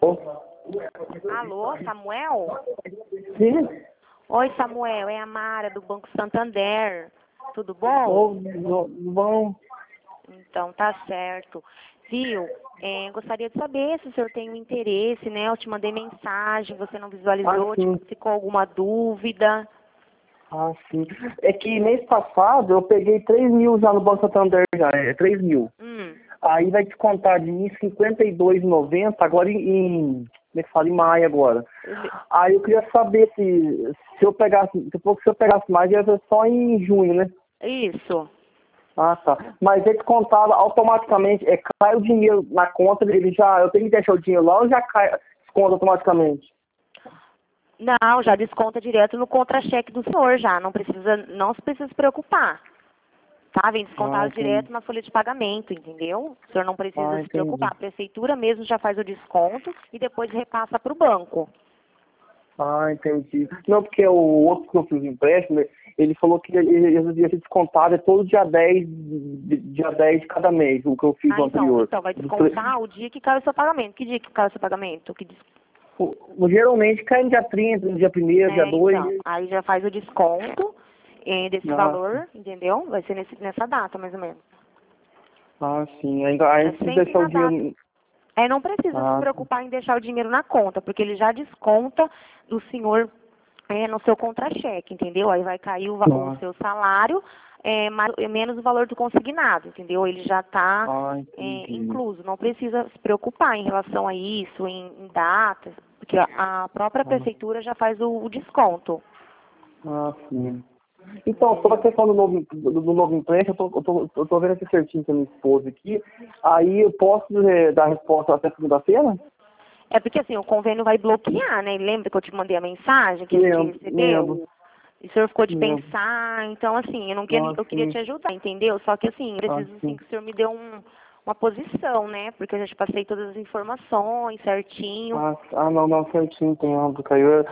Alô, Samuel? Sim. Oi, Samuel, é a Mara do Banco Santander. Tudo bom? Bom. Então, tá certo. Viu? Gostaria de saber se o senhor tem um interesse, né? Eu te mandei mensagem, você não visualizou, Sim. ficou alguma dúvida? Sim. É que mês passado eu peguei 3 mil já no Banco Santander, já, 3 mil. Aí vai descontar de mim 52,90 agora como é que fala? Em maio agora. Aí eu queria saber se eu pegasse, se eu pegasse mais, ia ser só em junho, né? Isso. Tá. Mas ele descontava automaticamente, cai o dinheiro na conta, eu tenho que deixar o dinheiro lá ou já desconta automaticamente? Não, já desconta direto no contra-cheque do senhor já, não se precisa se preocupar. Tá? Vem descontado direto na folha de pagamento, entendeu? O senhor não precisa se preocupar. A prefeitura mesmo já faz o desconto e depois repassa para o banco. Entendi. Não, porque o outro que eu fiz o empréstimo, ele falou que ia ser descontado todo dia 10 de cada mês, o que eu fiz anterior. Então, vai descontar o dia que cai o seu pagamento. Que dia que cai o seu pagamento? Geralmente cai no dia 30, no dia 1º, dia 2. Então, aí já faz o desconto desse valor, entendeu? Vai ser nessa data, mais ou menos. Sim. Aí se deixar o dinheiro... Não precisa se preocupar em deixar o dinheiro na conta, porque ele já desconta do senhor no seu contra-cheque, entendeu? Aí vai cair o seu salário, menos o valor do consignado, entendeu? Ele já está incluso. Não precisa se preocupar em relação a isso, em datas, porque a própria prefeitura já faz o desconto. Sim. Então, sobre a questão do novo empréstimo, eu tô vendo aqui certinho com a minha esposa aqui. Aí eu posso dar a resposta até segunda-feira? É porque assim, o convênio vai bloquear, né? Lembra que eu te mandei a mensagem que a gente recebeu? E o senhor ficou de pensar, então assim, eu queria te ajudar, entendeu? Só que assim, preciso assim, que o senhor me dê uma posição, né? Porque eu já te passei todas as informações certinho. Não, certinho, entendo, Caio.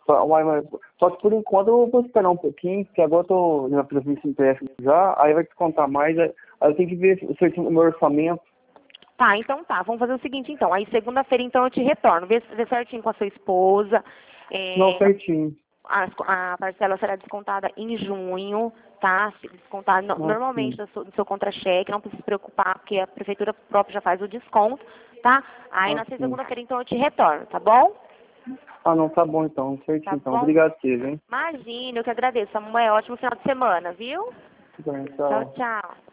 Só que por enquanto eu vou esperar um pouquinho, porque agora eu tô na presença empréstimo já, aí vai descontar mais, aí eu tenho que ver certinho o meu orçamento. Então tá, vamos fazer o seguinte então, aí segunda-feira então eu te retorno, vê certinho com a sua esposa. Não, certinho. A parcela será descontada em junho, tá? Descontada normalmente do seu contra-cheque, não precisa se preocupar, porque a prefeitura própria já faz o desconto, tá? Aí na segunda-feira então eu te retorno, tá bom? Não, tá bom então, certinho Tá então. bom? Obrigado, Cid, hein? Imagina, eu que agradeço. Samuel, ótimo final de semana, viu? Tudo bem, tchau. Tchau, tchau.